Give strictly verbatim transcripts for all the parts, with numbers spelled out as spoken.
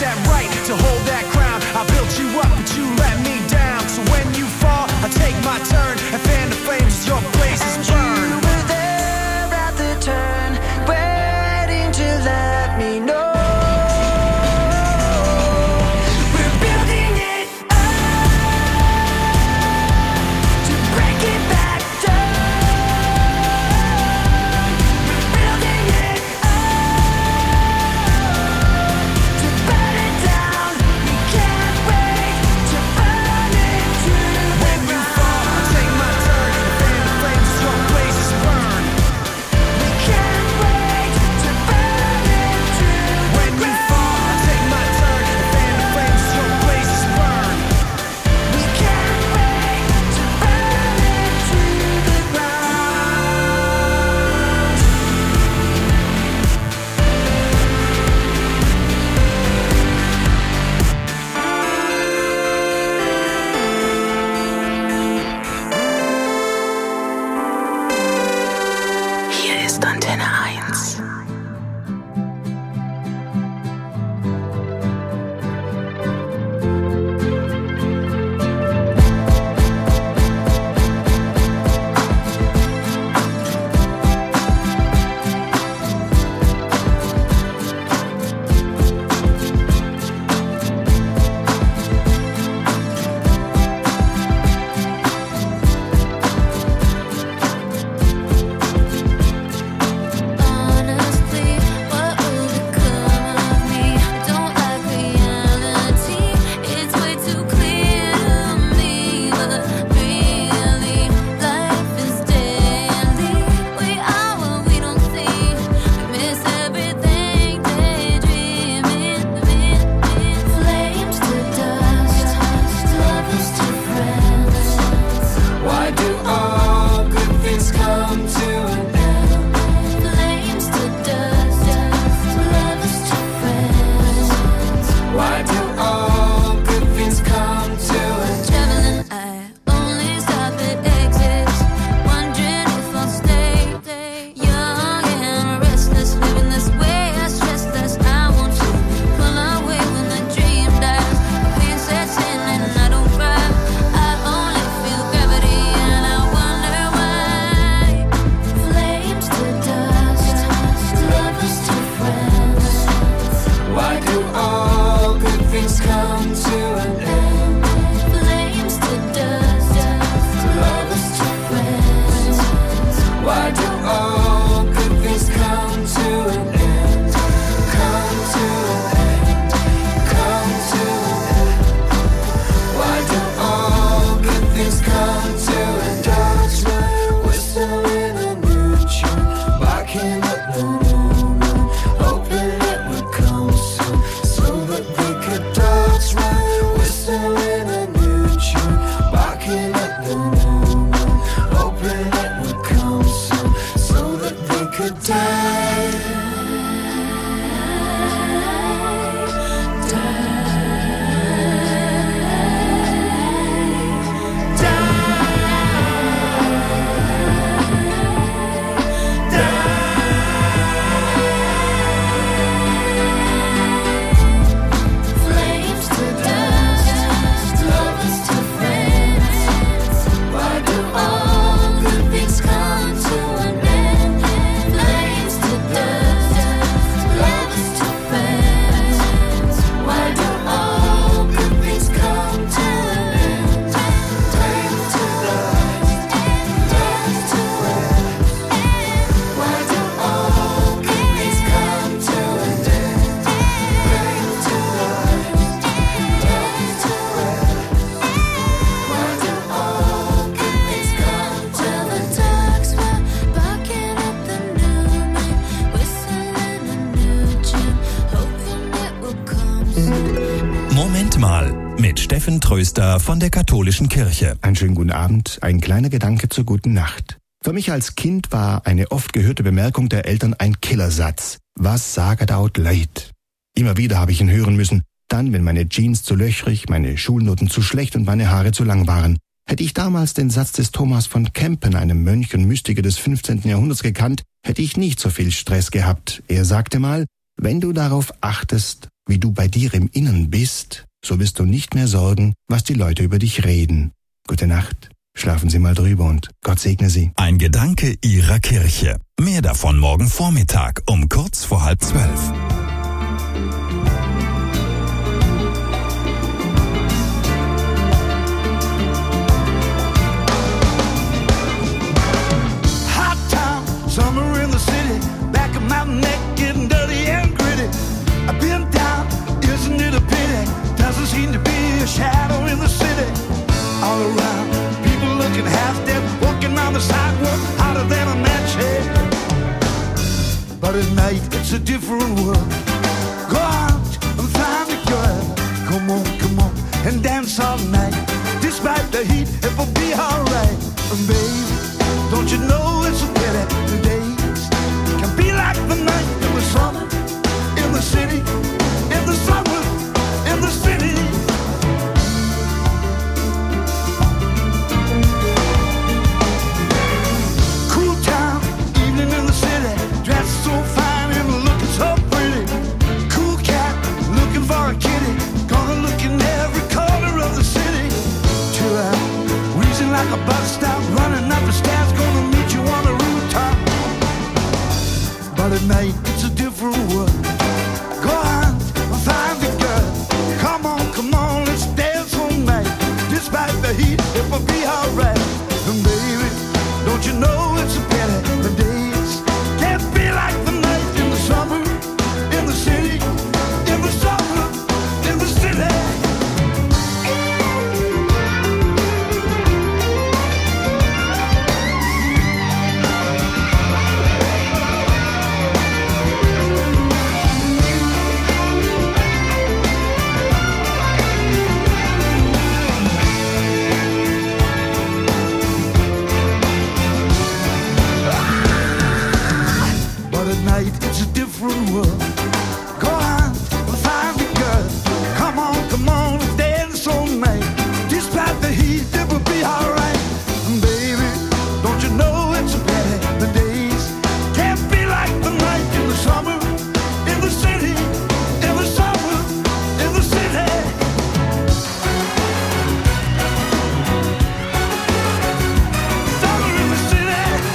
that right to hold that crown. I built you up, but you let me down. So when you fall, I take my turn and fan the flames as your blazes burn. You were there at the turn, waiting to let me know. mit Steffen Tröster von der Katholischen Kirche. Einen schönen guten Abend, ein kleiner Gedanke zur guten Nacht. Für mich als Kind war eine oft gehörte Bemerkung der Eltern ein Killersatz. Was saget aut leid? Immer wieder habe ich ihn hören müssen, dann, wenn meine Jeans zu löchrig, meine Schulnoten zu schlecht und meine Haare zu lang waren. Hätte ich damals den Satz des Thomas von Kempen, einem Mönch und Mystiker des fünfzehnten Jahrhunderts, gekannt, hätte ich nicht so viel Stress gehabt. Er sagte mal, wenn du darauf achtest, wie du bei dir im Innern bist, so wirst du nicht mehr sorgen, was die Leute über dich reden. Gute Nacht, schlafen Sie mal drüber und Gott segne Sie. Ein Gedanke Ihrer Kirche. Mehr davon morgen Vormittag um kurz vor halb zwölf. Summer in the city, back of my neck getting dirty and gritty. I've been down, isn't it a pity? Doesn't seem to be a shadow in the city. All around, people looking half dead, walking on the sidewalk, hotter than a match head. But at night, it's a different world. Go out and find a girl. Come on, come on, and dance all night. Despite the heat, it will be alright. And baby, don't you know it's a pity the days can be like the night in the summer, in the city, in the summer, in the city. Cool town, evening in the city, dressed so fine and looking so pretty. Cool cat, looking for a kitty, gonna look in every corner of the city. Chill out, wheezing like a bus stop, running up the stairs, gonna meet you on the rooftop. But at night, it's a different world. Go on, find the girl. Come on, come on, let's dance all night. Despite the heat, it will be alright. And baby, don't you know it's a pity the days can't be like the night in the summer, in the city, in the summer, in the city. It's a different world. Go on, find a girl. Come on, come on, dance all night. Despite the heat, it will be alright. And baby, don't you know it's a pity the days can't be like the night in the summer, in the city, in the summer, in the city. Summer in the city.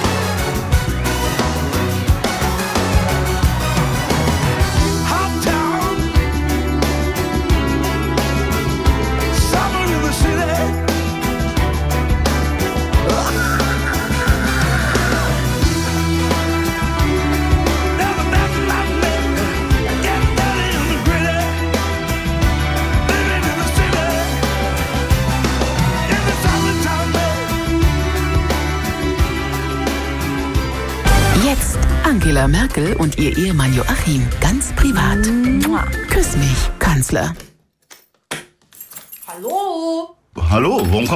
Jetzt Angela Merkel und ihr Ehemann Joachim. Ganz privat. Küss mich, Kanzler. Hallo? Hallo, warum